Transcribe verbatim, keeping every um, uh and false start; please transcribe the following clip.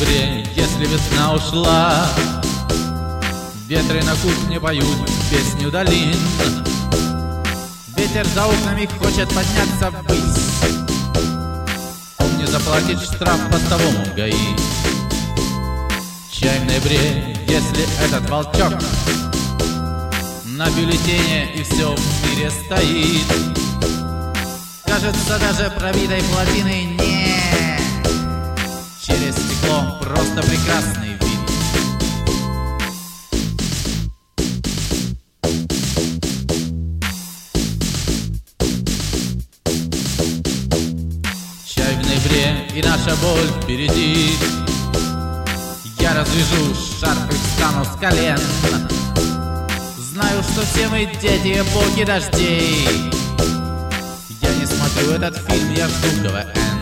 ноябре, если весна ушла, ветры на кухне поют песню долин. Ветер за окнами хочет подняться ввысь, он не заплатит штраф постовому в ГАИ. Чай в ноябре, если этот волчок на бюллетене и все в мире стоит. Кажется, даже пробитой плотины нет, через стекло просто прекрасный вид. Чай в ноябре и наша боль впереди. Я развяжу шарф и встану с колен. Знаю, что все мы дети эпохи дождей. Я не смотрю этот фильм, я жду КВН.